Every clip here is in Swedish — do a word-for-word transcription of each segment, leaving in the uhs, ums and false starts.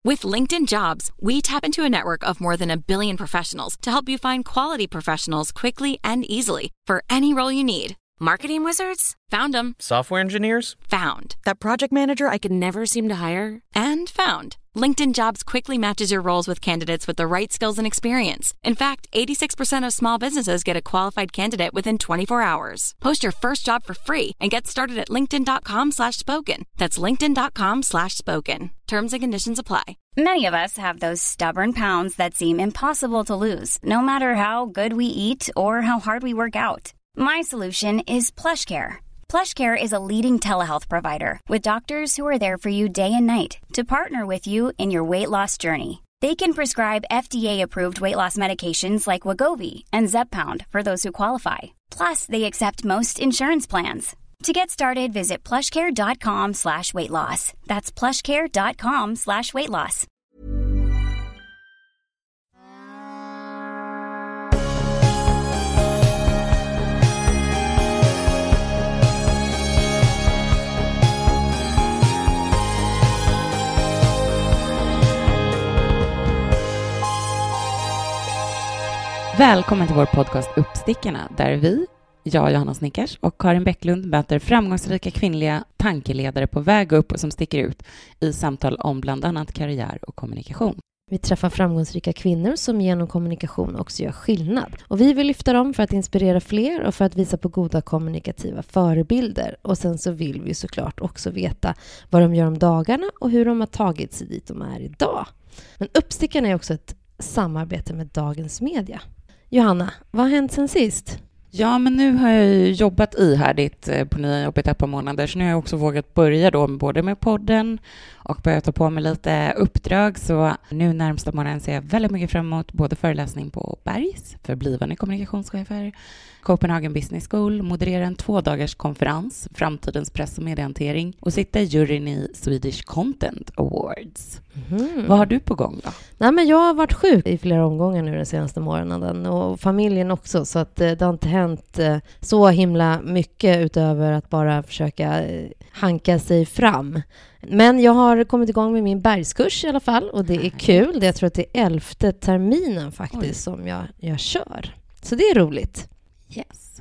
With LinkedIn Jobs, we tap into a network of more than a billion professionals to help you find quality professionals quickly and easily for any role you need. Marketing wizards? Found them. Software engineers? Found. That project manager I could never seem to hire? And found. LinkedIn Jobs quickly matches your roles with candidates with the right skills and experience. In fact, eighty-six percent of small businesses get a qualified candidate within twenty-four hours. Post your first job for free and get started at linkedin.com slash spoken. That's linkedin.com slash spoken. Terms and conditions apply. Many of us have those stubborn pounds that seem impossible to lose, no matter how good we eat or how hard we work out. My solution is PlushCare. PlushCare is a leading telehealth provider with doctors who are there for you day and night to partner with you in your weight loss journey. They can prescribe F D A-approved weight loss medications like Wegovy and Zepbound for those who qualify. Plus, they accept most insurance plans. To get started, visit plushcare.com slash weight loss. That's plushcare.com slash weight loss. Välkommen till vår podcast Uppstickarna, där vi, jag Johanna Snickers och Karin Bäcklund möter framgångsrika kvinnliga tankeledare på väg upp och som sticker ut i samtal om bland annat karriär och kommunikation. Vi träffar framgångsrika kvinnor som genom kommunikation också gör skillnad. Och vi vill lyfta dem för att inspirera fler och för att visa på goda kommunikativa förebilder. Och sen så vill vi såklart också veta vad de gör om dagarna och hur de har tagit sig dit de är idag. Men Uppstickarna är också ett samarbete med Dagens Media. Johanna, vad har hänt sen sist? Ja, men nu har jag ju jobbat ihärdigt på nya jobbet ett par månader, så nu har jag också vågat börja då både med podden och börjat ta på mig lite uppdrag. Så nu närmsta månaden ser jag väldigt mycket fram emot både föreläsning på Bergs för blivande kommunikationschefer, Copenhagen Business School, moderera en två dagars konferens, framtidens press- och mediehantering och sitta i juryn i Swedish Content Awards. Mm. Vad har du på gång då? Nej, men jag har varit sjuk i flera omgångar nu den senaste månaden och familjen också, så att det har inte hänt så himla mycket utöver att bara försöka hanka sig fram. Men jag har kommit igång med min bergskurs i alla fall och det är kul. Jag tror att det är elfte terminen faktiskt Oj. som jag, jag kör. Så det är roligt. Yes.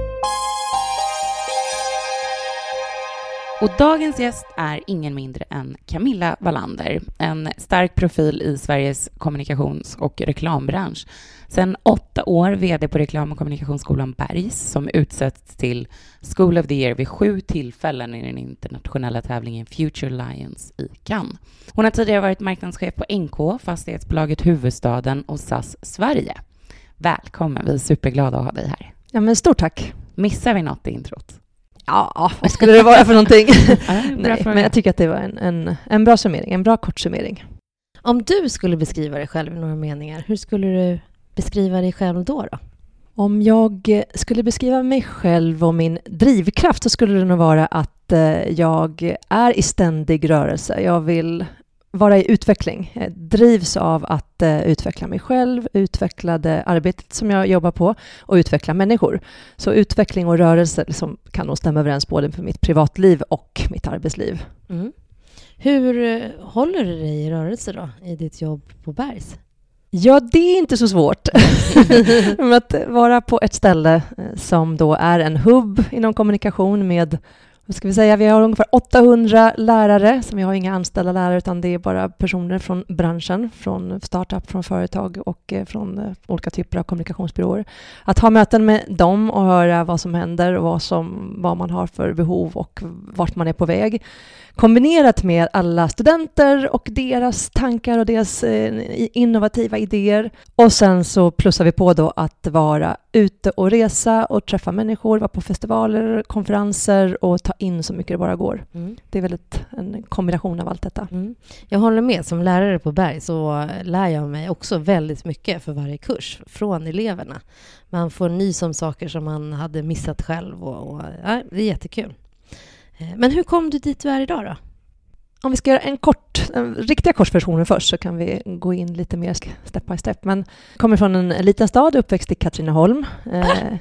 Och dagens gäst är ingen mindre än Camilla Wallander, en stark profil i Sveriges kommunikations- och reklambransch. Sen åtta år vd på reklam- och kommunikationsskolan Bergs, som utsätts till School of the Year vid sju tillfällen i den internationella tävlingen Future Lions i Cannes. Hon har tidigare varit marknadschef på N K, fastighetsbolaget Huvudstaden och S A S Sverige. Välkommen, vi är superglada att ha dig här. Ja, men stort tack. Missar vi något i introt? Ja, vad skulle det vara för någonting? Ja, Nej, men jag tycker att det var en, en, en bra summering, en bra kort summering. Om du skulle beskriva dig själv i några meningar, hur skulle du beskriva dig själv då då? Om jag skulle beskriva mig själv och min drivkraft så skulle det nog vara att jag är i ständig rörelse. Jag vill vara i utveckling. Jag drivs av att uh, utveckla mig själv, utveckla det arbetet som jag jobbar på och utveckla människor. Så utveckling och rörelse liksom kan nog stämma överens både för mitt privatliv och mitt arbetsliv. Mm. Hur uh, håller du dig i rörelse då i ditt jobb på Bergs? Ja, det är inte så svårt. Att vara på ett ställe som då är en hubb inom kommunikation med, vad ska vi säga, vi har ungefär åttahundra lärare, som vi har inga anställda lärare utan det är bara personer från branschen, från startup, från företag och från olika typer av kommunikationsbyråer. Att ha möten med dem och höra vad som händer och vad, som, vad man har för behov och vart man är på väg. Kombinerat med alla studenter och deras tankar och deras innovativa idéer. Och sen så plussar vi på då att vara ute och resa och träffa människor, vara på festivaler, konferenser och ta in så mycket det bara går. Mm. Det är väldigt en kombination av allt detta. Mm. Jag håller med. Som lärare på Berg så lär jag mig också väldigt mycket för varje kurs från eleverna. Man får nys om saker som man hade missat själv och, och ja, det är jättekul. Men hur kom du dit du är idag då? Om vi ska göra en kort, en riktiga korsversionen först så kan vi gå in lite mer step by step. Men jag kommer från en liten stad, uppväxt i Katrineholm. Eh,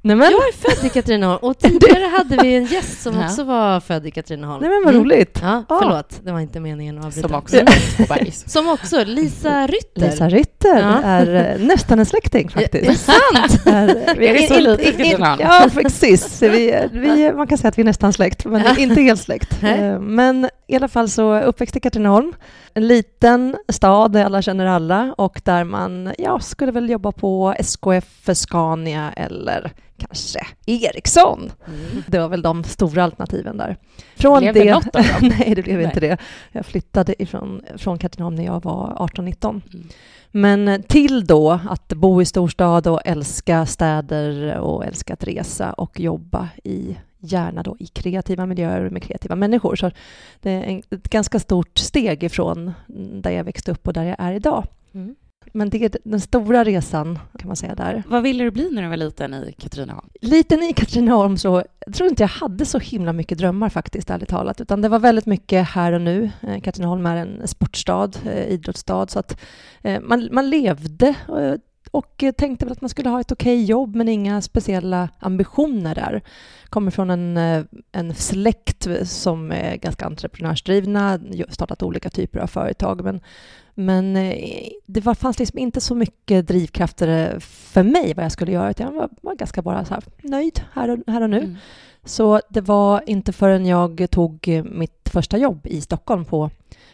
Nej, men. Jag är född i Katrineholm och tidigare hade vi en gäst som också var född i Katrineholm. Nej, men vad roligt. Mm. Ja, förlåt. Det var inte meningen att avbryta. Som också är på Bergs. Som också, Lisa Rytter. Lisa Rytter Ja. är nästan en släkting faktiskt. Det är sant! är, vi Är det så lite Katrineholm? Ja, precis. Vi, vi, man kan säga att vi är nästan släkt, men Ja. inte helt släkt. Nej. Men i alla fall så uppväxt i Katrineholm. En liten stad där alla känner alla och där man ja, skulle väl jobba på S K F, Scania eller kanske Ericsson. Mm. Det var väl de stora alternativen där. Från Blev det något av dem? Nej, det blev Nej. inte det. Jag flyttade ifrån, från Katrineholm när jag var arton nitton. Mm. Men till då att bo i storstad och älska städer och älska att resa och jobba i gärna då i kreativa miljöer med kreativa människor. Så det är en, ett ganska stort steg ifrån där jag växte upp och där jag är idag. Mm. Men det är den stora resan kan man säga där. Vad ville du bli när du var liten i Katrineholm? Liten i Katrineholm så jag tror inte jag hade så himla mycket drömmar faktiskt, ärligt talat. Utan det var väldigt mycket här och nu. Eh, Katrineholm är en sportstad, eh, idrottsstad. Så att eh, man, man levde eh, och tänkte väl att man skulle ha ett okej jobb men inga speciella ambitioner där. Kommer från en, eh, en släkt som är ganska entreprenörsdrivna, startat olika typer av företag. Men Men det var, fanns liksom inte så mycket drivkrafter för mig vad jag skulle göra. Jag var, var ganska bara så här nöjd här och, här och nu. Mm. Så det var inte förrän jag tog mitt första jobb i Stockholm på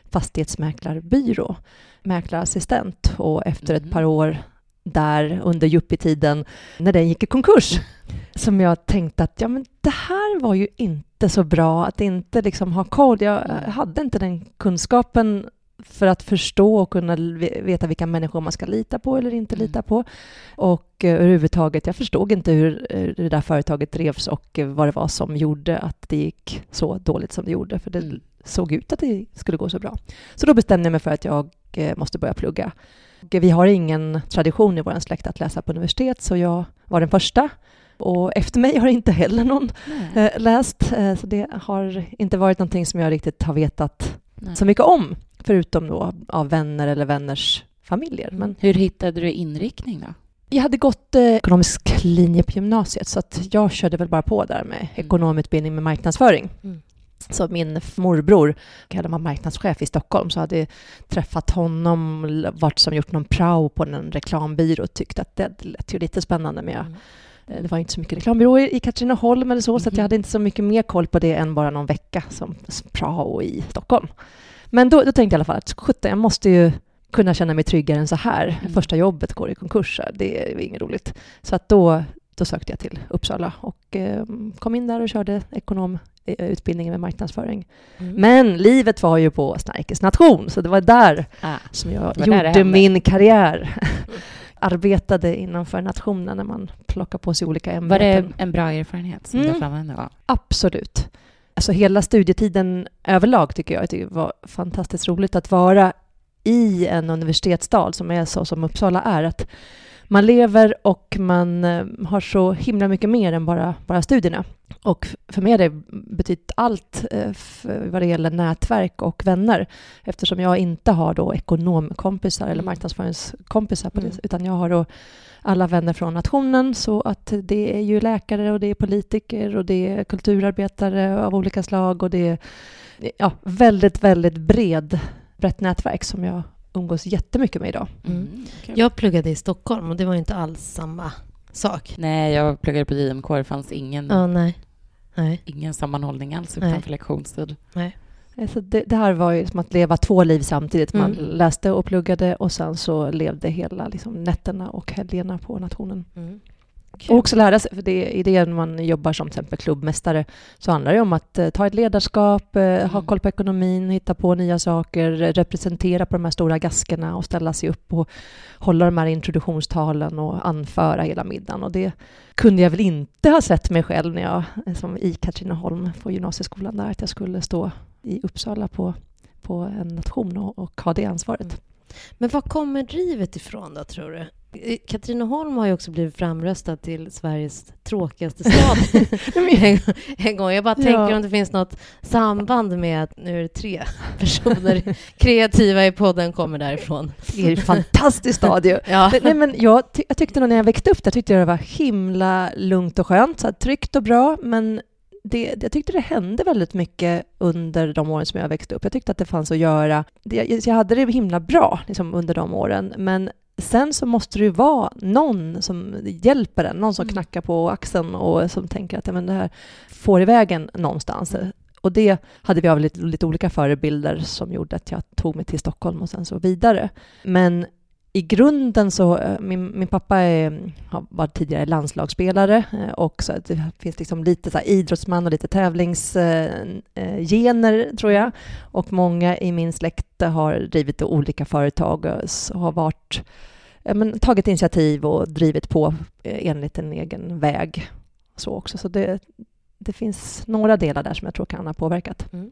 fastighetsmäklarbyrå, mäklarassistent. Och efter Mm. ett par år där under yuppie-tiden när den gick i konkurs som jag tänkte att ja, men det här var ju inte så bra att inte liksom ha koll. Jag Mm. hade inte den kunskapen för att förstå och kunna veta vilka människor man ska lita på eller inte Mm. lita på. Och eh, överhuvudtaget, jag förstod inte hur eh, det där företaget drevs och eh, vad det var som gjorde att det gick så dåligt som det gjorde. För det Mm. såg ut att det skulle gå så bra. Så då bestämde jag mig för att jag eh, måste börja plugga. Och vi har ingen tradition i vår släkt att läsa på universitet, så jag var den första. Och efter mig har inte heller någon Nej. eh, läst. Eh, så det har inte varit någonting som jag riktigt har vetat Nej. så mycket om. Förutom då av vänner eller vänners familjer. Men Hur hittade du inriktning då? jag hade gått eh, ekonomisk linje på gymnasiet så att jag körde väl bara på där med ekonomutbildning med marknadsföring. Mm. Så min morbror, han var marknadschef i Stockholm, så hade jag träffat honom, varit som gjort någon prao på en reklambyrå och tyckte att det lät ju lite spännande med. Mm. Eh, Det var inte så mycket reklambyråer i Katrineholm eller så, så att Mhm. jag hade inte så mycket mer koll på det än bara någon vecka som prao i Stockholm. Men då, då tänkte jag i alla fall att sjutton, jag måste ju kunna känna mig tryggare än så här. Mm. Första jobbet går i konkurs. Det är inget roligt. Så att då, då sökte jag till Uppsala och eh, kom in där och körde ekonomutbildningen med marknadsföring. Mm. Men livet var ju på Snärkes nation, så det var där Ah. som jag Det var där det gjorde hände. min karriär. Arbetade innanför nationen när man plockar på sig olika Var det ämbeten. en bra erfarenhet som Mm. du får använda av? Absolut. Alltså hela studietiden överlag tycker jag att det var fantastiskt roligt att vara i en universitetsstad som är så som Uppsala är. Att man lever och man eh, har så himla mycket mer än bara, bara studierna. Och för mig har det betytt allt eh, för vad det gäller nätverk och vänner. Eftersom jag inte har då ekonomkompisar eller Mm. marknadsföringskompisar på det, Mm. utan jag har då alla vänner från nationen, så att det är ju läkare och det är politiker och det är kulturarbetare av olika slag och det är ja, väldigt, väldigt bred, brett nätverk som jag umgås jättemycket med idag. Mm. kul. Jag pluggade i Stockholm och det var ju inte alls samma sak. Nej, jag pluggade på J M K. Det fanns ingen, Ja, nej. Nej. ingen sammanhållning alls Nej. utanför lektionstid. Så det, det här var ju som att leva två liv samtidigt. Man Mm. läste och pluggade och sen så levde hela liksom, nätterna och helgerna på nationen. Mm. Och också lära sig, för det, i det när man jobbar som till exempel klubbmästare så handlar det om att eh, ta ett ledarskap, eh, ha Mm. koll på ekonomin, hitta på nya saker, representera på de här stora gaskerna och ställa sig upp och hålla de här introduktionstalen och anföra hela middagen. Och det kunde jag väl inte ha sett mig själv när jag, eh, som i Katrineholm på gymnasieskolan där, att jag skulle stå i Uppsala på, på en nation och, och ha det ansvaret. Mm. Men var kommer drivet ifrån då, tror du? Katrineholm har ju också blivit framröstad till Sveriges tråkigaste stad en, en gång. Jag bara tänker ja. om det finns något samband med att nu är det tre personer kreativa i podden kommer därifrån. Det är ett fantastiskt stad ju. Ja. Nej, men jag, ty- jag tyckte nog när jag växte upp där tyckte jag det var himla lugnt och skönt. Så tryggt och bra, men det, jag tyckte det hände väldigt mycket under de åren som jag växte upp. Jag tyckte att det fanns att göra. Det, jag hade det himla bra liksom, under de åren, men sen så måste det ju vara någon som hjälper en, någon som knackar på axeln och som tänker att ja, men det här får i vägen någonstans. Och det hade vi av lite, lite olika förebilder som gjorde att jag tog mig till Stockholm och sen så vidare. Men i grunden så, min, min pappa är, har varit tidigare landslagsspelare och så det finns liksom lite så här idrottsman och lite tävlingsgener tror jag. Och många i min släkt har drivit olika företag och har varit, men, tagit initiativ och drivit på enligt en egen väg. Så också. Så det, det finns några delar där som jag tror kan ha påverkat. Mm.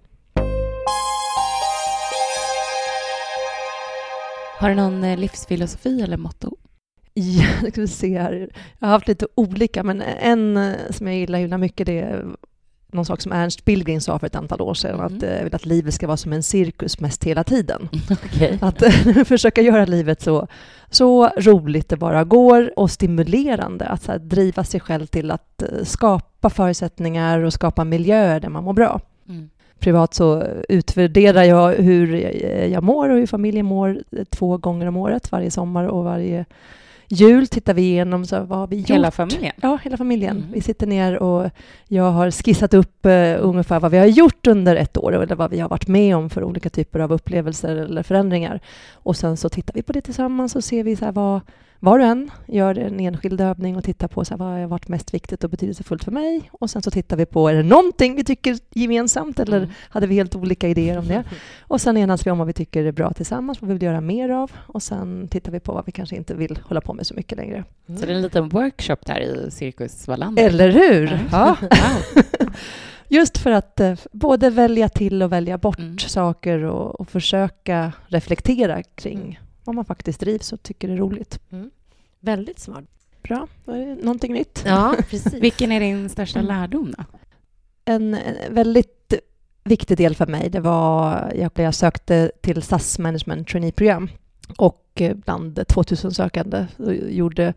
Har du någon livsfilosofi eller motto? Ja, det ska vi se här. Jag har haft lite olika, men en som jag gillar himla mycket det är någon sak som Ernst Billgren sa för ett antal år sedan. Mm. Att, äh, att livet ska vara som en cirkus mest hela tiden. Okay. Att äh, försöka göra livet så, så roligt det bara går och stimulerande. Att så här, driva sig själv till att äh, skapa förutsättningar och skapa miljöer där man mår bra. Mm. Privat så utvärderar jag hur jag mår och hur familjen mår två gånger om året. Varje sommar och varje jul tittar vi igenom så vad har vi gjort. Hela familjen? Ja, hela familjen. Mm. Vi sitter ner och jag har skissat upp uh, ungefär vad vi har gjort under ett år eller vad vi har varit med om för olika typer av upplevelser eller förändringar. Och sen så tittar vi på det tillsammans och ser vi så här vad var och en gör en enskild övning och tittar på så här, vad har varit mest viktigt och betydelsefullt för mig. Och sen så tittar vi på, är det någonting vi tycker gemensamt eller mm. hade vi helt olika idéer om det? Och sen enas vi om vad vi tycker är bra tillsammans, vad vi vill göra mer av. Och sen tittar vi på vad vi kanske inte vill hålla på med så mycket längre. Mm. Så det är en liten workshop där i Cirkus Wallander. Eller hur? Mm. Ja. Wow. Just för att eh, både välja till och välja bort mm. saker och, och försöka reflektera kring mm. vad man faktiskt drivs och tycker är roligt. Mm. Väldigt smart. Bra. Någonting nytt. Ja, precis. Vilken är din största mm. lärdom då? En, en väldigt viktig del för mig, det var jag, jag sökte till S A S Management Trainee-program och bland tvåtusen sökande gjorde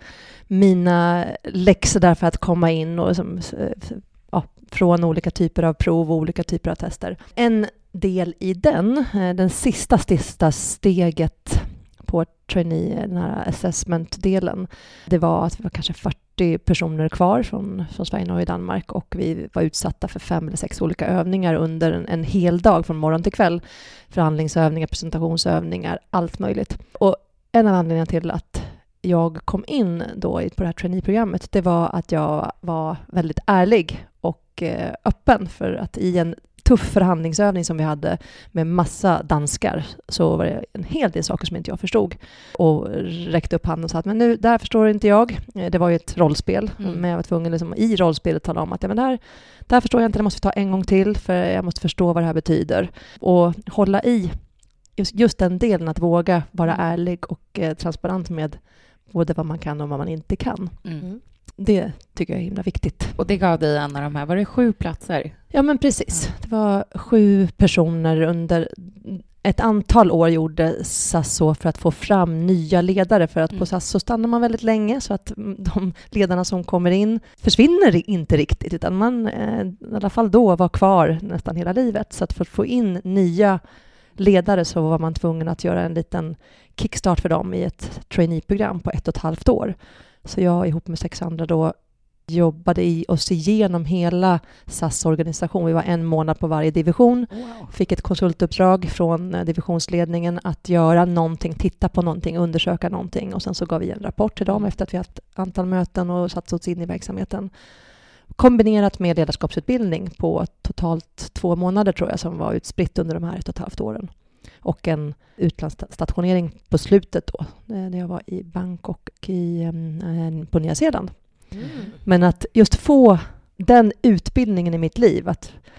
mina läxor där för att komma in och som, ja, från olika typer av prov och olika typer av tester. En del i den, den sista, sista steget på trainee, den här assessment-delen, det var att vi var kanske fyrtio personer kvar från, från Sverige, Norge och Danmark och vi var utsatta för fem eller sex olika övningar under en, en hel dag från morgon till kväll. Förhandlingsövningar, presentationsövningar, allt möjligt. Och en av anledningarna till att jag kom in då på det här trainee-programmet, det var att jag var väldigt ärlig och eh, öppen för att i en tuff förhandlingsövning som vi hade med massa danskar så var det en hel del saker som inte jag förstod och räckte upp handen och sa att men nu, där förstår inte jag. Det var ju ett rollspel mm. men jag var tvungen liksom, i rollspelet tala om att ja, men där, där förstår jag inte, det måste vi ta en gång till för jag måste förstå vad det här betyder och hålla i just, just den delen att våga vara mm. ärlig och eh, transparent med både vad man kan och vad man inte kan. Mm. Det tycker jag är himla viktigt. Och det gav dig en av de här, var det sju platser? Ja men precis. Ja. Det var sju personer under ett antal år gjorde S A S så för att få fram nya ledare. För att mm. på S A S så stannar man väldigt länge så att de ledarna som kommer in försvinner inte riktigt. Utan man eh, i alla fall då var kvar nästan hela livet. Så att för att få in nya ledare så var man tvungen att göra en liten kickstart för dem i ett trainee-program på ett och ett halvt år. Så jag ihop med sex andra då jobbade i oss igenom hela S A S-organisation. Vi var en månad på varje division. Wow. Fick ett konsultuppdrag från divisionsledningen att göra någonting, titta på någonting, undersöka någonting. Och sen så gav vi en rapport till dem efter att vi haft antal möten och satt oss in i verksamheten. Kombinerat med ledarskapsutbildning på totalt två månader tror jag som var utspritt under de här ett och ett halvt åren. Och en utlandsstationering på slutet då, när jag var i Bangkok i, på Nya Zeeland. Mm. Men att just få den utbildningen i mitt liv, att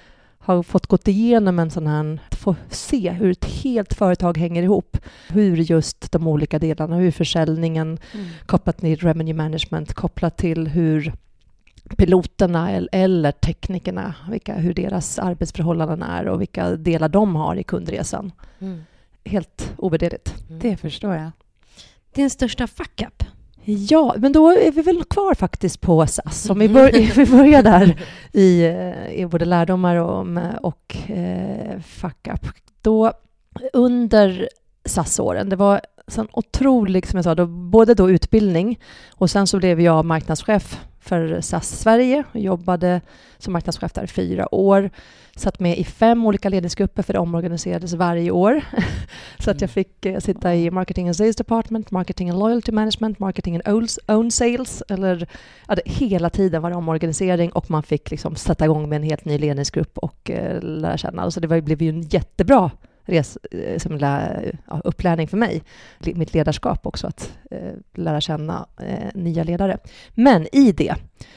har fått gått igenom en sån här, att få se hur ett helt företag hänger ihop. Hur just de olika delarna, hur försäljningen mm. kopplat till revenue management, kopplat till hur piloterna eller teknikerna, vilka, hur deras arbetsförhållanden är och vilka delar de har i kundresan. Mm. Helt ovärderligt. Mm. Det förstår jag. Din största fuck-up? Ja, men då är vi väl kvar faktiskt på S A S. Om vi, bör, vi börjar där i, i både lärdomar och, och eh, fuck-up. Då under S A S-åren, det var sån otrolig, som jag sa, då, både då utbildning och sen så blev jag marknadschef för S A S Sverige och jobbade som marknadschef där i fyra år. Satt med i fem olika ledningsgrupper för det omorganiserades varje år. Så att jag fick uh, sitta i Marketing and Sales Department, Marketing and Loyalty Management, Marketing and Own Sales. Eller, ja, det, hela tiden var det omorganisering och man fick liksom sätta igång med en helt ny ledningsgrupp och uh, lära känna. Alltså det var, blev ju en jättebra res, som lä, ja, upplärning för mig. Mitt ledarskap också, att uh, lära känna uh, nya ledare. Men i det...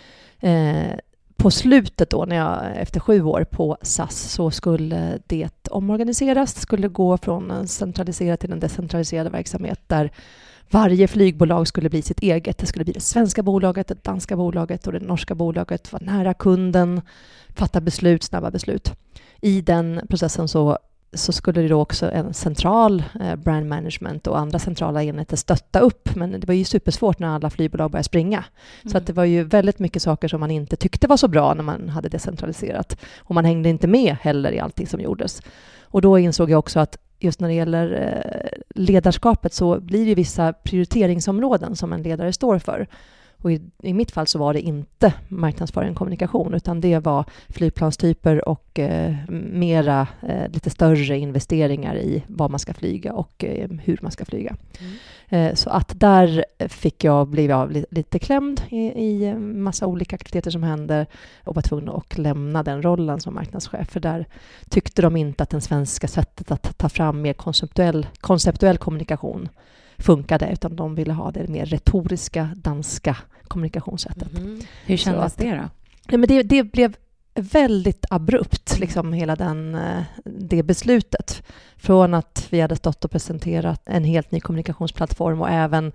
Uh, På slutet då, när jag, efter sju år på S A S, så skulle det omorganiseras. Det skulle gå från en centraliserad till en decentraliserad verksamhet där varje flygbolag skulle bli sitt eget. Det skulle bli det svenska bolaget, det danska bolaget och det norska bolaget. Var nära kunden, fatta beslut, snabba beslut. I den processen så så skulle det då också en central eh, brand management och andra centrala enheter stötta upp. Men det var ju supersvårt när alla flygbolag började springa. Mm. Så att det var ju väldigt mycket saker som man inte tyckte var så bra när man hade decentraliserat. Och man hängde inte med heller i allting som gjordes. Och då insåg jag också att just när det gäller eh, ledarskapet så blir det vissa prioriteringsområden som en ledare står för. Och i, i mitt fall så var det inte marknadsföring och kommunikation, utan det var flygplanstyper och eh, mera eh, lite större investeringar i vad man ska flyga och eh, hur man ska flyga. Mm. Eh, så att där fick jag bli av lite, lite klämd i, i massa olika aktiviteter som hände och var tvungen att lämna den rollen som marknadschef. För där tyckte de inte att den svenska sättet att ta fram mer konceptuell, konceptuell kommunikation funkade, utan de ville ha det mer retoriska danska kommunikationssättet. Mm. Hur kändes det då? Ja, men det, det blev väldigt abrupt, liksom hela den, det beslutet. Från att vi hade stått och presenterat en helt ny kommunikationsplattform och även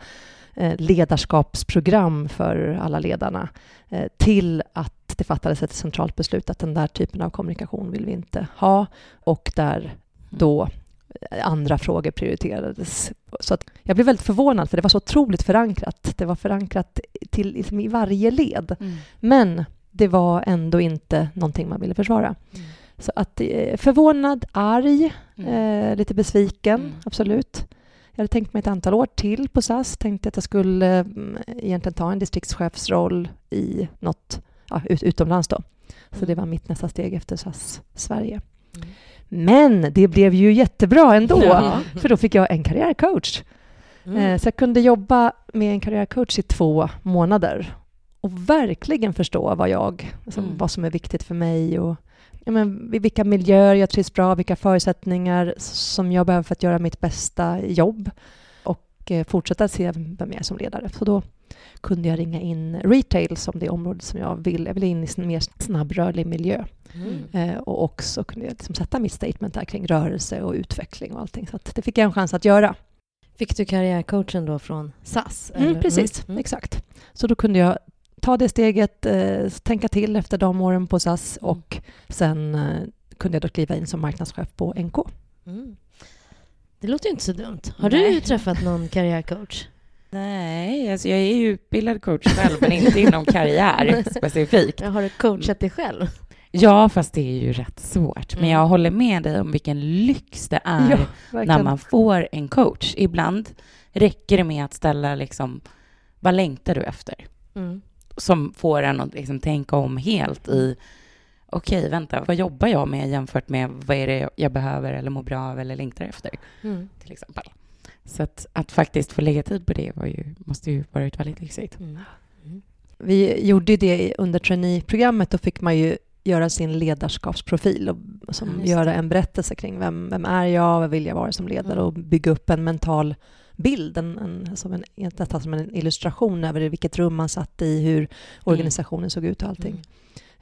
ledarskapsprogram för alla ledarna, till att det fattades ett centralt beslut att den där typen av kommunikation vill vi inte ha, och där då andra frågor prioriterades. Så att jag blev väldigt förvånad, för det var så otroligt förankrat. Det var förankrat till, liksom, i varje led. Mm. Men det var ändå inte någonting man ville försvara. Mm. Så att förvånad, arg, mm. eh, lite besviken, mm. absolut. Jag hade tänkt mig ett antal år till på S A S. Tänkte att jag skulle eh, egentligen ta en distriktschefsroll i något, ja, ut, utomlands då. Så mm. det var mitt nästa steg efter S A S Sverige. Mm. Men det blev ju jättebra ändå, ja. För då fick jag en karriärcoach. Mm. Så jag kunde jobba med en karriärcoach i två månader och verkligen förstå vad jag, alltså, mm. vad som är viktigt för mig och ja, men, vilka miljöer jag trivs bra, vilka förutsättningar som jag behöver för att göra mitt bästa jobb och eh, fortsätta se vem jag är som ledare. Så då kunde jag ringa in retail som det område som jag vill. Jag vill in i en mer snabbrörlig miljö. Mm. Eh, och också kunde jag liksom sätta mitt statement där kring rörelse och utveckling och allting. Så att det fick jag en chans att göra. Fick du karriärcoachen då från S A S? Mm, precis, mm. exakt. Så då kunde jag ta det steget, eh, tänka till efter de åren på S A S, och sen eh, kunde jag då kliva in som marknadschef på N K. Mm. Det låter ju inte så dumt. Har Nej. du träffat någon karriärcoach? Nej, alltså jag är ju utbildad coach själv, men inte inom karriär specifikt. Jag har du coachat dig själv? Ja, fast det är ju rätt svårt. Men jag håller med dig om vilken lyx det är ja, när man får en coach. Ibland räcker det med att ställa liksom, vad längtar du efter? Mm. Som får en att liksom tänka om helt i, okej, okay, vänta, vad jobbar jag med jämfört med vad är det jag behöver eller mår bra av eller längtar efter, mm. till exempel. Så att, att faktiskt få lägga tid på det var ju, måste ju vara väldigt lyxigt. Mm. Mm. Vi gjorde det under trainee-programmet, då fick man ju göra sin ledarskapsprofil och som ja, göra en berättelse kring vem, vem är jag, vad vill jag vara som ledare, mm. och bygga upp en mental bild, en, en, som, en, nästan som en illustration över vilket rum man satt i, hur organisationen mm. såg ut och allting.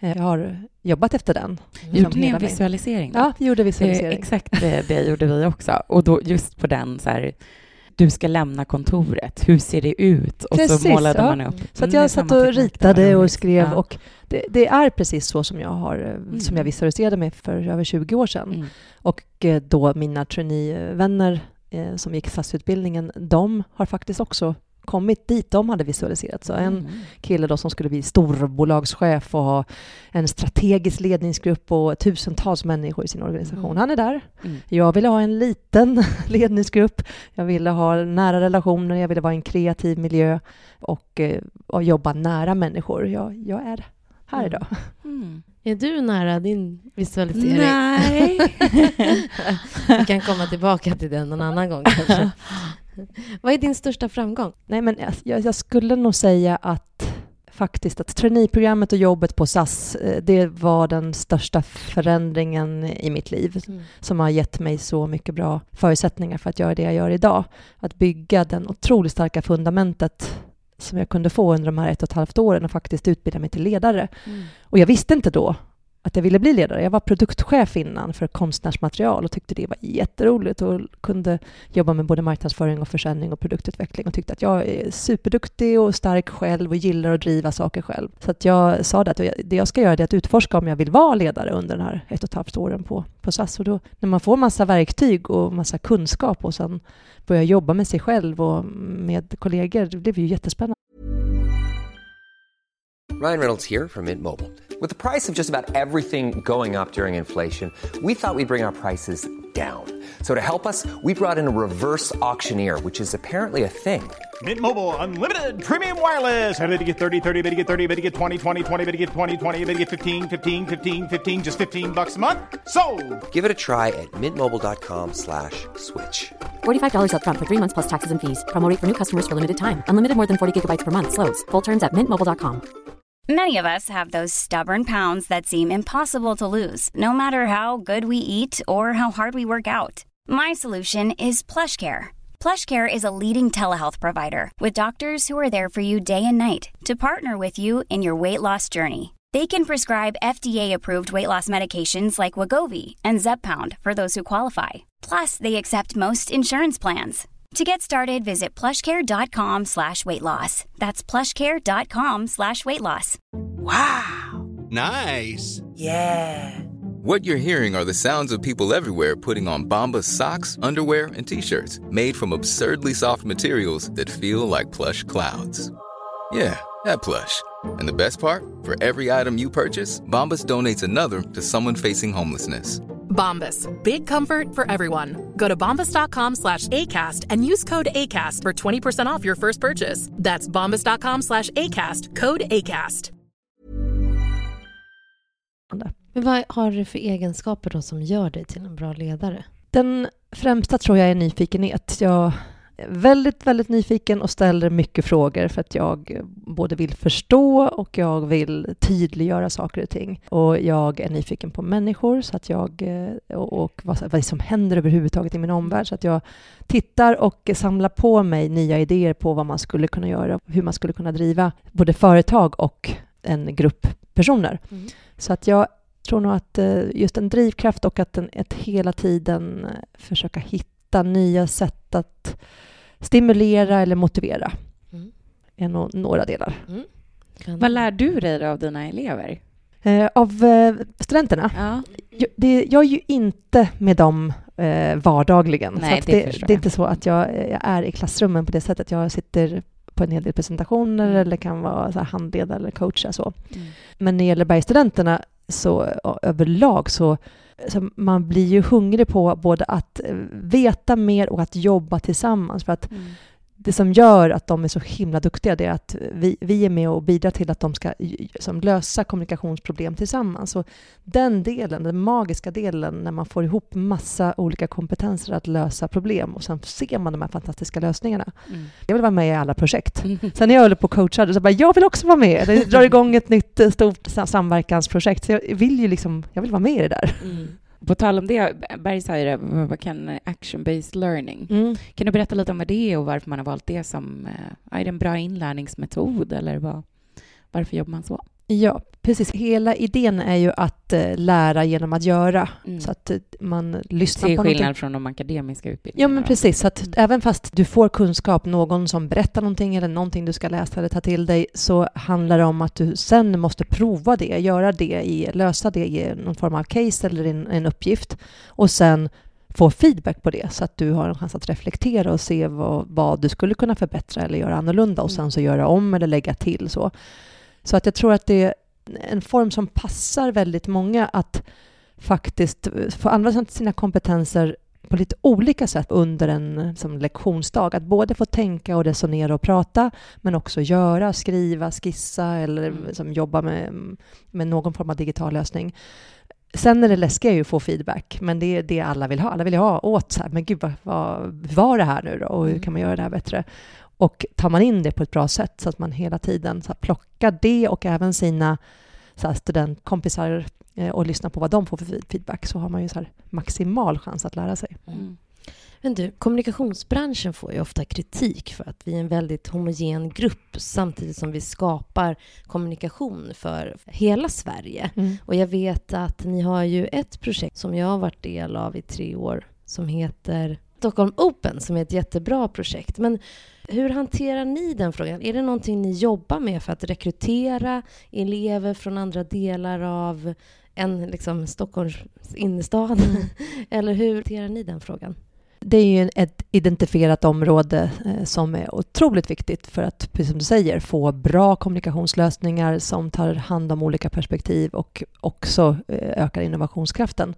Jag har jobbat efter den. Gjorde ni en visualisering? Då? Ja, vi gjorde visualisering. Eh, exakt det, det gjorde vi också. Och då just på den så här, du ska lämna kontoret. Hur ser det ut? Och precis, så målade ja. man upp. Så att jag satt och ritade och skrev. Ja. Och det, det är precis så som jag har mm. som jag visualiserade mig för över tjugo år sedan. Mm. Och då mina trainee-vänner eh, som gick SAS-utbildningen, de har faktiskt också kommit dit. De hade visualiserat. Så en mm. kille då som skulle bli storbolagschef och ha en strategisk ledningsgrupp och tusentals människor i sin organisation. Mm. Han är där. Mm. Jag ville ha en liten ledningsgrupp. Jag ville ha nära relationer. Jag ville vara i en kreativ miljö och, och jobba nära människor. Jag, jag är här mm. idag. Mm. Är du nära din visualisering? Nej. Vi kan komma tillbaka till den någon annan gång kanske. Vad är din största framgång? Nej, men jag, jag skulle nog säga att faktiskt att traineeprogrammet och jobbet på S A S, det var den största förändringen i mitt liv mm. som har gett mig så mycket bra förutsättningar för att göra det jag gör idag. Att bygga den otroligt starka fundamentet som jag kunde få under de här ett och ett halvt åren och faktiskt utbilda mig till ledare. Mm. Och jag visste inte då att jag ville bli ledare. Jag var produktchef innan för konstnärsmaterial och tyckte det var jätteroligt och kunde jobba med både marknadsföring och försäljning och produktutveckling och tyckte att jag är superduktig och stark själv och gillar att driva saker själv. Så att jag sa det att det jag ska göra är att utforska om jag vill vara ledare under den här ett och ett halvt åren på, på S A S. Och då när man får massa verktyg och massa kunskap och sen börja jobba med sig själv och med kollegor, det blev ju jättespännande. Ryan Reynolds here from Mint Mobile. With the price of just about everything going up during inflation, we thought we'd bring our prices down. So to help us, we brought in a reverse auctioneer, which is apparently a thing. Mint Mobile Unlimited Premium Wireless. How to get thirty, thirty, how to get thirty, how to get twenty, twenty, twenty, how to get twenty, twenty, how to get fifteen, fifteen, fifteen, fifteen, just fifteen bucks a month? Sold! Give it a try at mintmobile.com slash switch. forty-five dollars up front for three months plus taxes and fees. Promo rate for new customers for limited time. Unlimited more than forty gigabytes per month. Slows full terms at mint mobile dot com. Many of us have those stubborn pounds that seem impossible to lose, no matter how good we eat or how hard we work out. My solution is PlushCare. PlushCare is a leading telehealth provider with doctors who are there for you day and night to partner with you in your weight loss journey. They can prescribe F D A-approved weight loss medications like Wegovy and Zepbound for those who qualify. Plus, they accept most insurance plans. To get started, visit plushcare.com slash weight loss. That's plushcare.com slash weight loss. Wow. Nice. Yeah. What you're hearing are the sounds of people everywhere putting on Bombas socks, underwear, and T-shirts made from absurdly soft materials that feel like plush clouds. Yeah, that plush. And the best part? For every item you purchase, Bombas donates another to someone facing homelessness. Bombas, big comfort for everyone. Go to bombas.com slash ACAST and use code ACAST for twenty percent off your first purchase. That's bombas.com slash ACAST, code ACAST. Men vad har du för egenskaper då som gör dig till en bra ledare? Den främsta tror jag är nyfikenhet. Jag är väldigt, väldigt nyfiken och ställer mycket frågor för att jag både vill förstå och jag vill tydliggöra saker och ting. Och jag är nyfiken på människor så att jag, och, och vad, vad som händer överhuvudtaget i min omvärld. Så att jag tittar och samlar på mig nya idéer på vad man skulle kunna göra. Hur man skulle kunna driva både företag och en grupp personer. Mm. Så att jag tror nog att just en drivkraft och att, en, att hela tiden försöka hitta nya sätt att stimulera eller motivera mm. är nog några delar. Mm. Vad lär du dig av dina elever? Eh, av eh, studenterna? Ja. Jag, det, jag är ju inte med dem eh, vardagligen. Nej, så att det, det, det är inte så att jag, jag är i klassrummen på det sättet. Jag sitter på en hel del presentationer mm. eller kan vara så här handledare eller coacha. Så. Mm. Men när det gäller bergsstudenterna så överlag så, så man blir ju hungrig på både att veta mer och att jobba tillsammans. För att mm. det som gör att de är så himla duktiga det är att vi, vi är med och bidrar till att de ska som, lösa kommunikationsproblem tillsammans. Och den delen, den magiska delen när man får ihop massa olika kompetenser att lösa problem och sen ser man de här fantastiska lösningarna. Mm. Jag vill vara med i alla projekt. Mm. Sen när jag håller på och coachar så bara, jag vill också vara med. Det drar igång ett nytt stort samverkansprojekt. Så jag vill ju liksom, jag vill vara med i det där. Mm. På tal om det, Berg säger vad kan action-based learning. Mm. Kan du berätta lite om vad det är och varför man har valt det som är det en bra inlärningsmetod eller vad, varför jobbar man så? Ja, Precis, hela idén är ju att eh, lära genom att göra. Mm. Så att eh, man lyssnar Det är på skillnad någonting. från de akademiska utbildningarna. Ja, men precis. Så att Mm. även fast du får kunskap, någon som berättar någonting eller någonting du ska läsa eller ta till dig, så handlar det om att du sen måste prova det, göra det, i, lösa det i någon form av case eller en, en uppgift och sen få feedback på det så att du har en chans att reflektera och se vad, vad du skulle kunna förbättra eller göra annorlunda och sen så göra om eller lägga till. Så, så att jag tror att det är en form som passar väldigt många att faktiskt få använda sina kompetenser på lite olika sätt under en som lektionsdag. Att både få tänka och resonera och prata, men också göra, skriva, skissa eller Mm. som jobba med, med någon form av digital lösning. Sen är det läskiga ju att få feedback, men det är det alla vill ha. Alla vill ha åt så här, men gud, vad, vad var det här nu då? Och hur kan man göra det här bättre? Och tar man in det på ett bra sätt så att man hela tiden så här, plockar det och även sina så här, studentkompisar eh, och lyssnar på vad de får för feedback, så har man ju så här maximal chans att lära sig. Mm. Men du, kommunikationsbranschen får ju ofta kritik för att vi är en väldigt homogen grupp samtidigt som vi skapar kommunikation för hela Sverige. Mm. Och jag vet att ni har ju ett projekt som jag har varit del av i tre år som heter Stockholm Open, som är ett jättebra projekt. Men hur hanterar ni den frågan? Är det någonting ni jobbar med för att rekrytera elever från andra delar av en liksom, Stockholms innerstad? Mm. Eller hur hanterar ni den frågan? Det är ju ett identifierat område eh, som är otroligt viktigt för att, precis som du säger, få bra kommunikationslösningar som tar hand om olika perspektiv och också eh, ökar innovationskraften.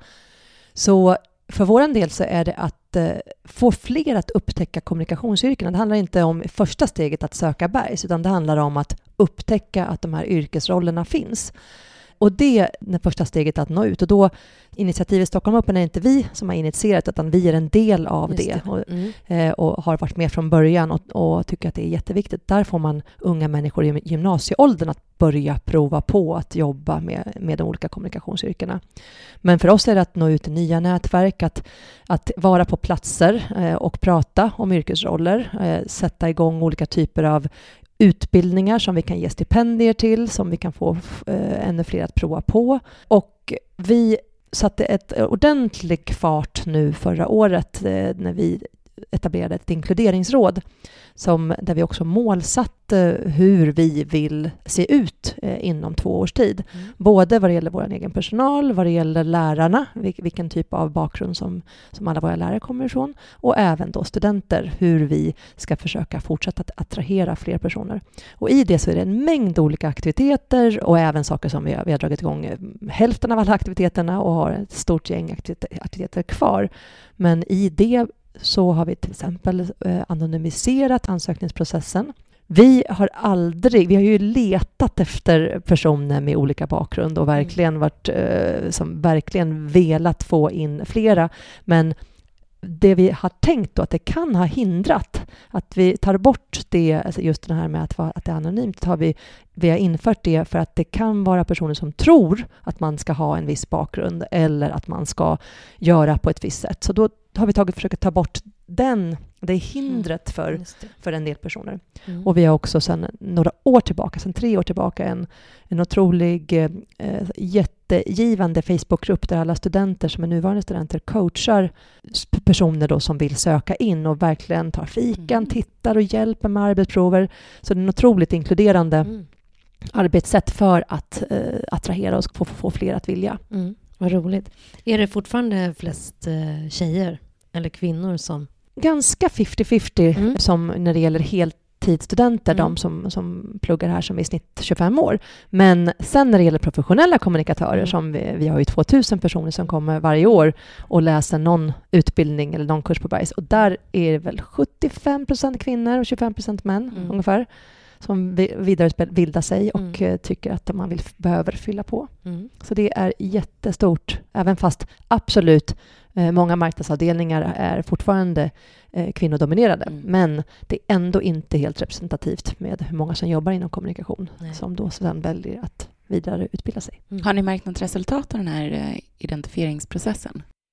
Så för vår del så är det att eh, få fler att upptäcka kommunikationsyrkena. Det handlar inte om första steget att söka bergs, utan det handlar om att upptäcka att de här yrkesrollerna finns. Och det är det första steget att nå ut. Och då, initiativet Stockholm Open är inte vi som har initierat, utan vi är en del av Just det. det. Och, Mm. eh, och har varit med från början och, och tycker att det är jätteviktigt. Där får man unga människor i gymnasieåldern att börja prova på att jobba med, med de olika kommunikationsyrkena. Men för oss är det att nå ut i nya nätverk, att, att vara på platser eh, och prata om yrkesroller, eh, sätta igång olika typer av utbildningar som vi kan ge stipendier till, som vi kan få eh, ännu fler att prova på. Och vi satte ett ordentlig fart nu förra året eh, när vi etablerade ett inkluderingsråd som, där vi också målsatte hur vi vill se ut eh, inom två års tid. Mm. Både vad det gäller vår egen personal, vad det gäller lärarna, vil- vilken typ av bakgrund som, som alla våra lärare kommer ifrån, och även då studenter, hur vi ska försöka fortsätta att attrahera fler personer. Och i det så är det en mängd olika aktiviteter och även saker som vi har, vi har dragit igång hälften av alla aktiviteterna och har ett stort gäng aktiviteter, aktiviteter kvar. Men i det så har vi till exempel eh, anonymiserat ansökningsprocessen. Vi har aldrig, vi har ju letat efter personer med olika bakgrund och verkligen varit, eh, som verkligen velat få in flera. Men det vi har tänkt då att det kan ha hindrat att vi tar bort det, alltså just det här med att, att det är anonymt, har vi, vi har infört det för att det kan vara personer som tror att man ska ha en viss bakgrund eller att man ska göra på ett visst sätt. Så då har vi tagit, försökt ta bort den, det hindret för, Mm, för en del personer. Mm. Och vi har också sedan några år tillbaka, sedan tre år tillbaka, en, en otrolig eh, jättegivande Facebookgrupp där alla studenter som är nuvarande studenter coachar personer då som vill söka in och verkligen tar fikan, Mm. tittar och hjälper med arbetsprover. Så det är en otroligt inkluderande Mm. arbetssätt för att eh, attrahera och få, få fler att vilja. Mm. Vad roligt. Är det fortfarande flest eh, tjejer eller kvinnor som... Ganska fifty-fifty Mm. som när det gäller heltidsstudenter, Mm. de som, som pluggar här som är i snitt tjugofem år. Men sen när det gäller professionella kommunikatörer, Mm. som vi, vi har ju tvåtusen personer som kommer varje år och läser någon utbildning eller någon kurs på Bergs. Och där är det väl sjuttiofem procent kvinnor och tjugofem procent män Mm. ungefär som vi- vidareutbildar sig och Mm. eh, tycker att man vill, behöver fylla på. Mm. Så det är jättestort, även fast absolut eh, många marknadsavdelningar är fortfarande eh, kvinnodominerade. Mm. Men det är ändå inte helt representativt med hur många som jobbar inom kommunikation. Nej. Som då sedan väljer att vidareutbilda sig. Mm. Har ni märkt något resultat av den här eh, identifieringsprocessen?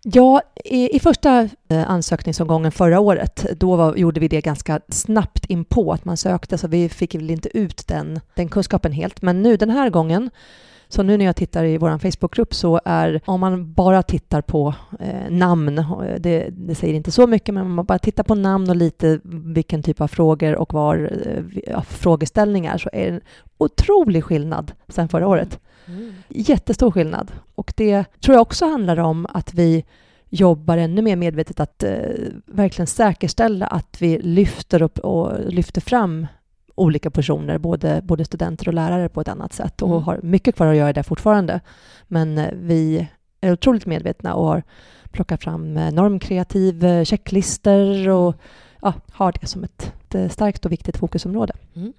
Ja, i, i första eh, ansökningsomgången förra året, då var, gjorde vi det ganska snabbt in på att man sökte, så vi fick väl inte ut den, den kunskapen helt. Men nu den här gången, så nu när jag tittar i vår Facebookgrupp, så är, om man bara tittar på eh, namn, det, det säger inte så mycket, men om man bara tittar på namn och lite vilken typ av frågor och var eh, frågeställningar, så är det en otrolig skillnad sedan förra året. Mm. Jättestor skillnad. Och det tror jag också handlar om att vi jobbar ännu mer medvetet att eh, verkligen säkerställa att vi lyfter upp och lyfter fram olika personer, både, både studenter och lärare på ett annat sätt, och mm. har mycket kvar att göra där fortfarande. Men eh, vi är otroligt medvetna och har plockat fram eh, normkreativ checklister och ja, har det som ett, ett starkt och viktigt fokusområde. Mm.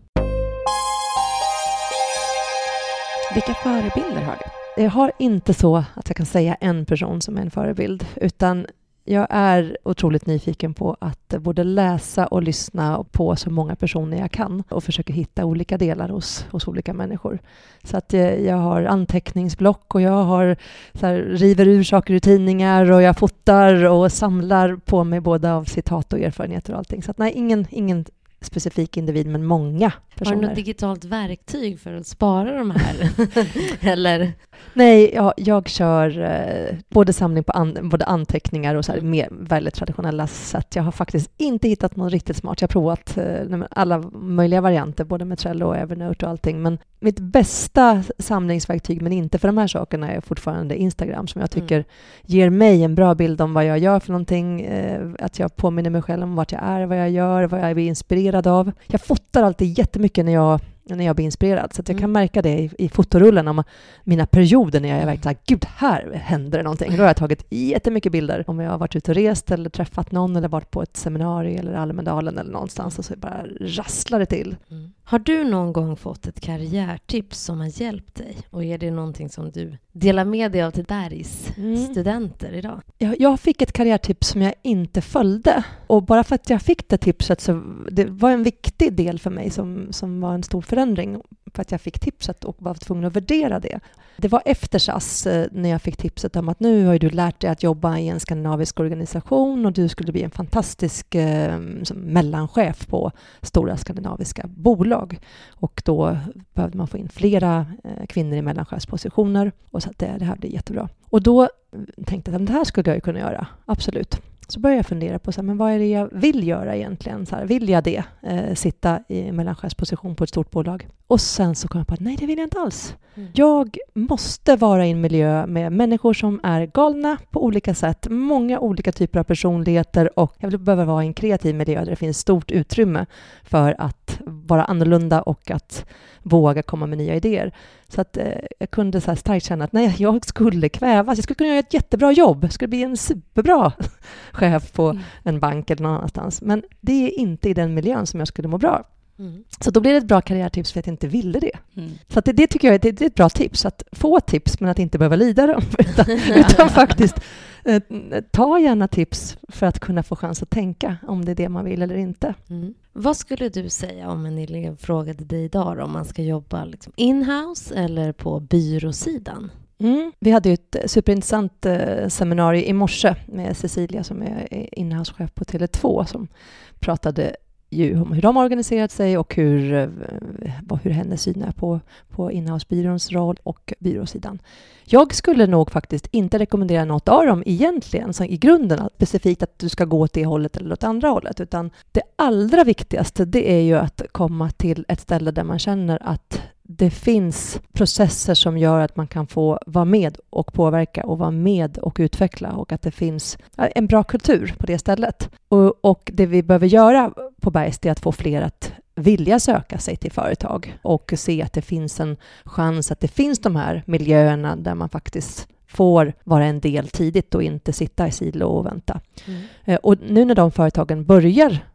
Vilka förebilder har du? Jag har inte så att jag kan säga en person som är en förebild, utan jag är otroligt nyfiken på att både läsa och lyssna på så många personer jag kan och försöker hitta olika delar hos, hos olika människor. Så att jag har anteckningsblock och jag har så här, river ur saker ur tidningar och jag fotar och samlar på mig både av citat och erfarenheter och allting. Så att nej, ingen, ingen specifik individ, men många personer. Har du något digitalt verktyg för att spara de här? Eller? Nej, jag, jag kör eh, både samling på an, både anteckningar och så här, mer väldigt traditionella sätt. Jag har faktiskt inte hittat något riktigt smart. Jag har provat eh, alla möjliga varianter, både med Trello och Evernote och allting. Men mitt bästa samlingsverktyg, men inte för de här sakerna, är fortfarande Instagram, som jag tycker mm. ger mig en bra bild om vad jag gör för någonting. Eh, att jag påminner mig själv om vart jag är, vad jag gör, vad jag blir inspirerad av. Jag fotar alltid jättemycket när jag när jag blir inspirerad. Så att jag mm. kan märka det i, i fotorullen om mina perioder när jag är verkligen gud, här händer det någonting. Då har jag tagit jättemycket bilder. Om jag har varit ute och rest eller träffat någon eller varit på ett seminarium eller Almedalen eller någonstans, och så bara rasslar det till. Mm. Har du någon gång fått ett karriärtips som har hjälpt dig? Och är det någonting som du delar med dig av till Bergs mm. studenter idag? Jag, jag fick ett karriärtips som jag inte följde. Och bara för att jag fick det tipset, så det var en viktig del för mig som, som var en stor förändring, för att jag fick tipset och var tvungen att värdera det. Det var efter S A S när jag fick tipset om att nu har du lärt dig att jobba i en skandinavisk organisation och du skulle bli en fantastisk eh, mellanchef på stora skandinaviska bolag. Och då behövde man få in flera eh, kvinnor i mellanchefspositioner, och så att det, det här blir jättebra. Och då tänkte jag att det här skulle jag kunna göra, absolut. Så började jag fundera på så här, men vad är det jag vill göra egentligen? Så här, vill jag det? Eh, sitta i mellanchefsposition på ett stort bolag? Och sen så kom jag på att nej, det vill jag inte alls. Mm. Jag måste vara i en miljö med människor som är galna på olika sätt. Många olika typer av personligheter, och jag vill behöva vara i en kreativ miljö där det finns stort utrymme för att vara annorlunda och att våga komma med nya idéer. Så att eh, jag kunde så här starkt känna att nej, jag skulle kvävas. Jag skulle kunna göra ett jättebra jobb. Jag skulle bli en superbra chef på mm. en bank eller någon annanstans. Men det är inte i den miljön som jag skulle må bra. Mm. Så då blev det ett bra karriärtips för att jag inte ville det. Mm. Så att det, det tycker jag är, det, det är ett bra tips. Att få tips men att inte behöva lida dem. Utan, utan faktiskt eh, ta gärna tips för att kunna få chans att tänka om det är det man vill eller inte. Mm. Vad skulle du säga om en elev frågade dig idag om man ska jobba liksom in-house eller på byråsidan? Mm. Vi hade ju ett superintressant eh, seminarium i morse med Cecilia som är in-house-chef på Tele två, som pratade ju om hur de har organiserat sig och hur, hur hennes syn är på, på inhouse-byråns roll och byråsidan. Jag skulle nog faktiskt inte rekommendera något av dem egentligen, så i grunden specifikt att du ska gå åt det hållet eller åt andra hållet, utan det allra viktigaste, det är ju att komma till ett ställe där man känner att det finns processer som gör att man kan få vara med och påverka och vara med och utveckla, och att det finns en bra kultur på det stället. Och, och det vi behöver göra på Bergs är att få fler att vilja söka sig till företag och se att det finns en chans att det finns de här miljöerna där man faktiskt får vara en del tidigt och inte sitta i silo och vänta. Mm. Och nu när de företagen börjar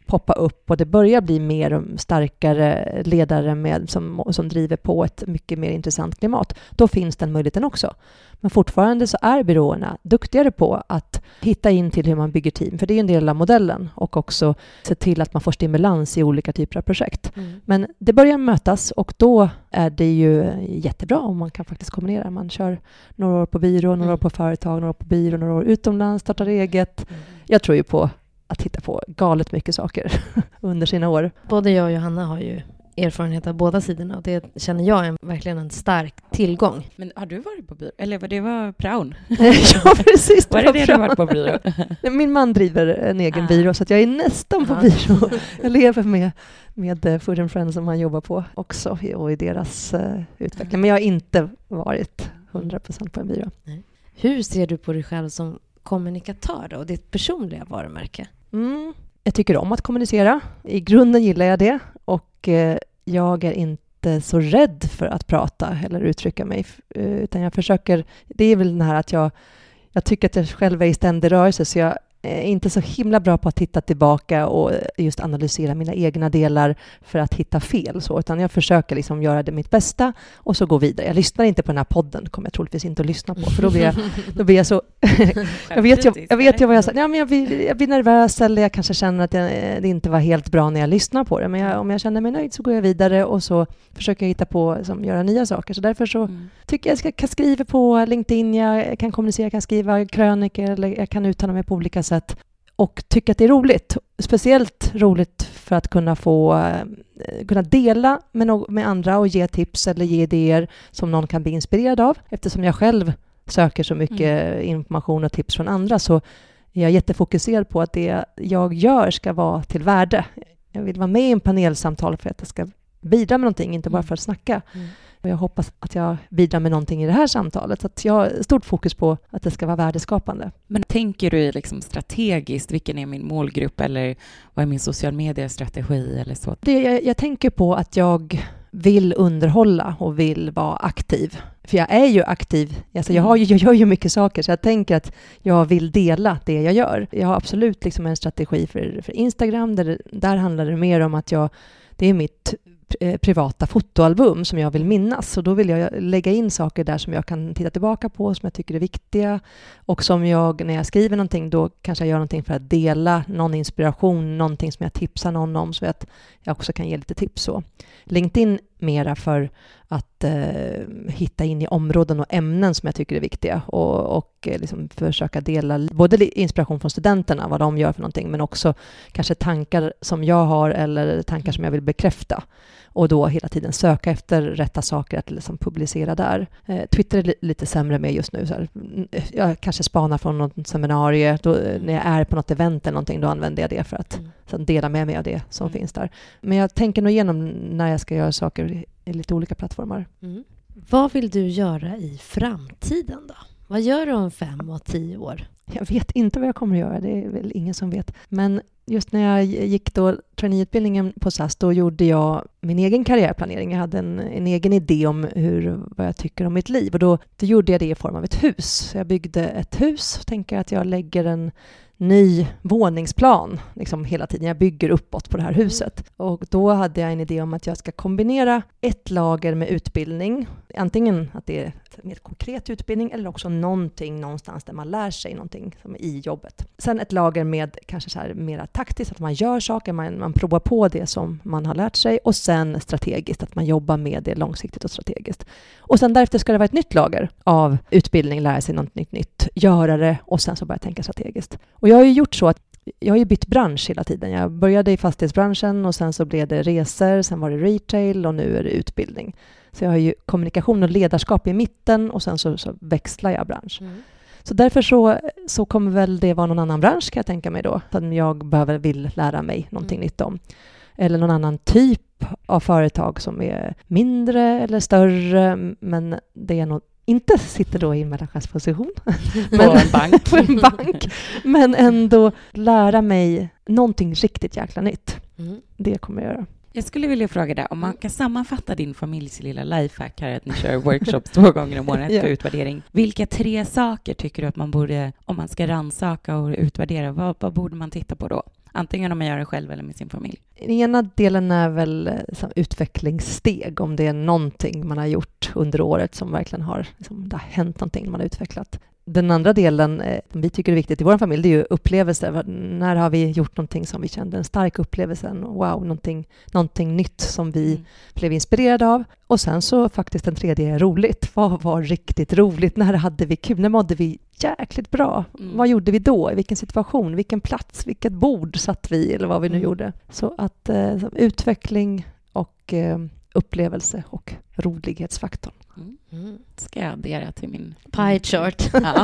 poppa upp och det börjar bli mer och starkare ledare med, som, som driver på ett mycket mer intressant klimat, då finns den möjligheten också. Men fortfarande så är byråerna duktigare på att hitta in till hur man bygger team. För det är en del av modellen. Och också se till att man får stimulans i olika typer av projekt. Mm. Men det börjar mötas och då är det ju jättebra om man kan faktiskt kombinera. Man kör några år på byrå, några mm. år på företag, några år på byrå, några år utomlands, startar eget. Mm. Jag tror ju på att hitta på galet mycket saker under sina år. Både jag och Johanna har ju erfarenhet av båda sidorna och det känner jag är verkligen en stark tillgång. Men har du varit på byrå? Eller var det var Braun? Ja, precis. Var det det du varit på byrå? Min man driver en egen ah. byrå så att jag är nästan på ah. byrå. Jag lever med, med Food and Friends som han jobbar på också och i deras uh, utveckling. Men jag har inte varit hundra procent på en byrå. Nej. Hur ser du på dig själv som kommunikatör då, och ditt personliga varumärke? Mm. Jag tycker om att kommunicera. I grunden gillar jag det. Och eh, jag är inte så rädd för att prata eller uttrycka mig. Utan jag försöker... Det är väl den här att jag... Jag tycker att jag själv är i ständig rörelse. Så jag är inte så himla bra på att titta tillbaka och just analysera mina egna delar för att hitta fel. Så, utan jag försöker liksom göra det mitt bästa och så gå vidare. Jag lyssnar inte på den här podden. kommer jag troligtvis inte att lyssna på. För då blir jag, då blir jag så... jag vet ju jag, vet jag vad jag säger. Ja, men jag, blir, jag blir nervös eller jag kanske känner att jag, det inte var helt bra när jag lyssnar på det. Men jag, om jag känner mig nöjd så går jag vidare och så försöker jag hitta på som göra nya saker. Så därför så mm. tycker jag att jag kan skriva på LinkedIn, jag kan kommunicera, jag kan skriva krönikor eller jag kan uttala mig på olika sätt. Och tycker att det är roligt. Speciellt roligt för att kunna få kunna dela med, no- med andra och ge tips eller ge idéer som någon kan bli inspirerad av. Eftersom jag själv söker så mycket mm. information och tips från andra så är jag jättefokuserad på att det jag gör ska vara till värde. Jag vill vara med i en panelsamtal för att jag ska bidra med någonting, inte bara för att snacka. Mm. Och jag hoppas att jag bidrar med någonting i det här samtalet. Så att jag har stort fokus på att det ska vara värdeskapande. Men tänker du liksom strategiskt, vilken är min målgrupp eller vad är min social media-strategi eller så? Det, jag, jag tänker på att jag vill underhålla och vill vara aktiv. För jag är ju aktiv. Alltså jag, har ju, jag gör ju mycket saker så jag tänker att jag vill dela det jag gör. Jag har absolut liksom en strategi för, för Instagram. Där, där handlar det mer om att jag, det är mitt privata fotoalbum som jag vill minnas. Och då vill jag lägga in saker där som jag kan titta tillbaka på, som jag tycker är viktiga. Och som jag, när jag skriver någonting, då kanske jag gör någonting för att dela någon inspiration, någonting som jag tipsar någon om så att jag också kan ge lite tips. Så. LinkedIn mera för att eh, hitta in i områden och ämnen som jag tycker är viktiga och, och eh, liksom försöka dela både inspiration från studenterna, vad de gör för någonting, men också kanske tankar som jag har eller tankar som jag vill bekräfta. Och då hela tiden söka efter rätta saker att liksom publicera där. Eh, Twitter är li- lite sämre med just nu. Så här, jag kanske spanar från något seminarium. Då, när jag är på något event eller någonting, då använder jag det för att mm. sen dela med mig av det som mm. finns där. Men jag tänker nog igenom när jag ska göra saker i lite olika plattformar. Mm. Vad vill du göra i framtiden då? Vad gör du om fem och tio år? Jag vet inte vad jag kommer att göra. Det är väl ingen som vet. Men just när jag gick då traineeutbildningen på S A S, då gjorde jag min egen karriärplanering. Jag hade en, en egen idé om hur, vad jag tycker om mitt liv. Och då, då gjorde jag det i form av ett hus. Så jag byggde ett hus och tänker att jag lägger en ny våningsplan liksom hela tiden. Jag bygger uppåt på det här huset. Och då hade jag en idé om att jag ska kombinera ett lager med utbildning. Antingen att det är mer konkret utbildning eller också någonting någonstans där man lär sig någonting som är i jobbet. Sen ett lager med kanske så här mera taktiskt, att man gör saker, man, man provar på det som man har lärt sig. Och sen strategiskt, att man jobbar med det långsiktigt och strategiskt. Och sen därefter ska det vara ett nytt lager av utbildning, lära sig något nytt, nytt göra det och sen så börja tänka strategiskt. Och jag har ju gjort så att jag har ju bytt bransch hela tiden. Jag började i fastighetsbranschen och sen så blev det resor, sen var det retail och nu är det utbildning. Så jag har ju kommunikation och ledarskap i mitten och sen så, så växlar jag bransch. Mm. Så därför så, så kommer väl det vara någon annan bransch, kan jag tänka mig då. Som jag behöver vill lära mig någonting mm. nytt om. Eller någon annan typ av företag som är mindre eller större, men det är nog inte sitter då i en mellanchefsposition på en bank. på en bank. Men ändå lära mig någonting riktigt jäkla nytt. Mm. Det kommer jag göra. Jag skulle vilja fråga dig, om man kan sammanfatta din familjs lilla lifehack här, att ni kör workshops två gånger om året för ja. utvärdering. Vilka tre saker tycker du att man borde, om man ska rannsaka och utvärdera, vad, vad borde man titta på då? Antingen om man gör det själv eller med sin familj. Den ena delen är väl så, utvecklingssteg, om det är någonting man har gjort under året som verkligen har, liksom, det har hänt någonting man har utvecklat. Den andra delen eh, som vi tycker är viktigt i vår familj, det är ju upplevelser. När har vi gjort någonting som vi kände en stark upplevelse? Wow, någonting, någonting nytt som vi mm. blev inspirerade av. Och sen så faktiskt den tredje är roligt. Vad var riktigt roligt? När hade vi kul? När mådde vi jäkligt bra? Mm. Vad gjorde vi då? I vilken situation? Vilken plats? Vilket bord satt vi? Eller vad vi nu mm. gjorde. Så att eh, utveckling och eh, upplevelse och rolighetsfaktorn. Mm. Mm. Ska jag addera till min pie chart. Ja.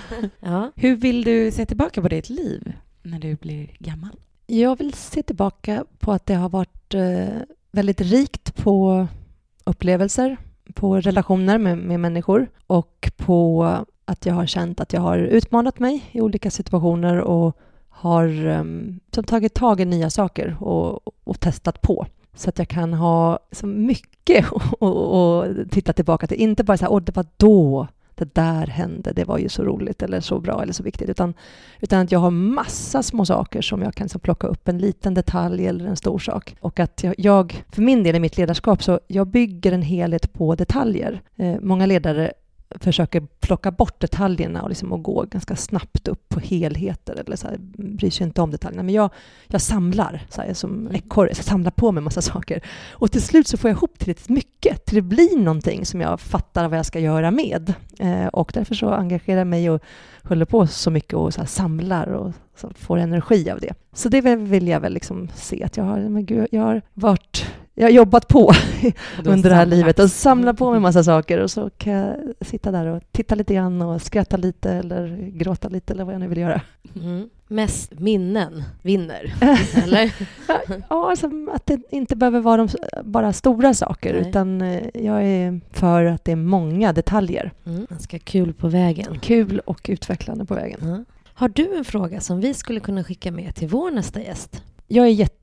Ja. Hur vill du se tillbaka på ditt liv när du blir gammal? Jag vill se tillbaka på att det har varit eh, väldigt rikt på upplevelser, på relationer med, med människor och på att jag har känt att jag har utmanat mig i olika situationer och har um, som tagit tag i nya saker och, och testat på. Så att jag kan ha så mycket och titta tillbaka till. Inte bara så här, åh, det var då det där hände. Det var ju så roligt eller så bra eller så viktigt. Utan, utan att jag har massa små saker som jag kan så plocka upp. En liten detalj eller en stor sak. Och att jag, jag för min del i mitt ledarskap, så jag bygger en helhet på detaljer. Eh, många ledare försöker plocka bort detaljerna och, liksom och gå ganska snabbt upp på helheter eller så här, bryr sig inte om detaljerna. Men jag, jag samlar så här, som ekorre, jag samlar på mig massa saker. Och till slut så får jag ihop tillräckligt mycket till det blir någonting som jag fattar vad jag ska göra med. Eh, och därför så engagerar jag mig och håller på så mycket och så här, samlar och så får energi av det. Så det vill jag väl liksom se att jag har, men gud, jag har varit... Jag har jobbat på under det här livet och samlat på mig massa saker och så kan jag sitta där och titta lite grann och skratta lite eller gråta lite eller vad jag nu vill göra. Mm. Mest minnen vinner, eller? Ja, alltså att det inte behöver vara de, bara stora saker. Nej. Utan jag är för att det är många detaljer. Mm. Man ska ha kul på vägen. Kul och utvecklande på vägen. Mm. Har du en fråga som vi skulle kunna skicka med till vår nästa gäst? Jag är jätte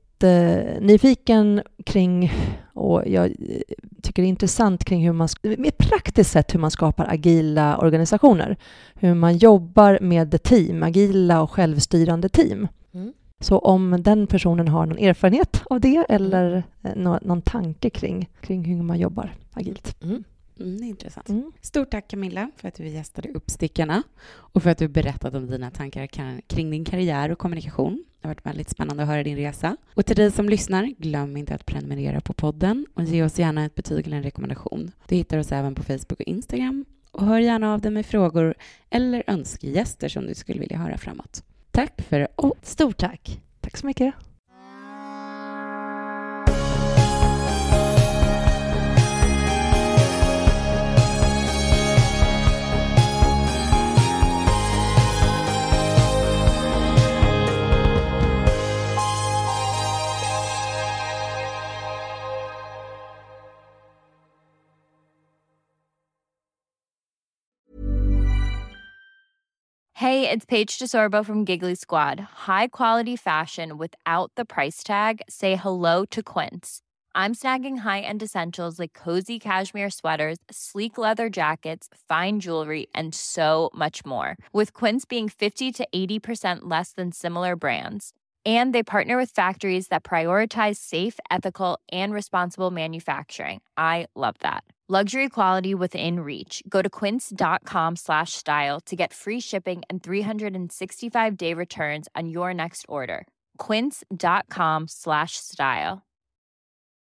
nyfiken kring, och jag tycker det är intressant kring hur man, mer praktiskt sett hur man skapar agila organisationer. Hur man jobbar med team, agila och självstyrande team. Mm. Så om den personen har någon erfarenhet av det eller mm. någon, någon tanke kring, kring hur man jobbar agilt. Mm. Mm, intressant. Mm. Stort tack Camilla för att du gästade Uppstickarna och för att du berättat om dina tankar kring din karriär och kommunikation. Det har varit väldigt spännande att höra din resa. Och till dig som lyssnar, glöm inte att prenumerera på podden och ge oss gärna ett betyg eller en rekommendation. Du hittar oss även på Facebook och Instagram. Och hör gärna av dig med frågor eller önskegäster som du skulle vilja höra framåt. Tack för oss. Stort tack. Tack så mycket. Hey, it's Paige DeSorbo from Giggly Squad. High quality fashion without the price tag. Say hello to Quince. I'm snagging high-end essentials like cozy cashmere sweaters, sleek leather jackets, fine jewelry, and so much more. With Quince being fifty to eighty percent less than similar brands. And they partner with factories that prioritize safe, ethical, and responsible manufacturing. I love that. Luxury quality within reach. Go to quince.com slash style to get free shipping and three sixty-five day returns on your next order. Quince.com slash style.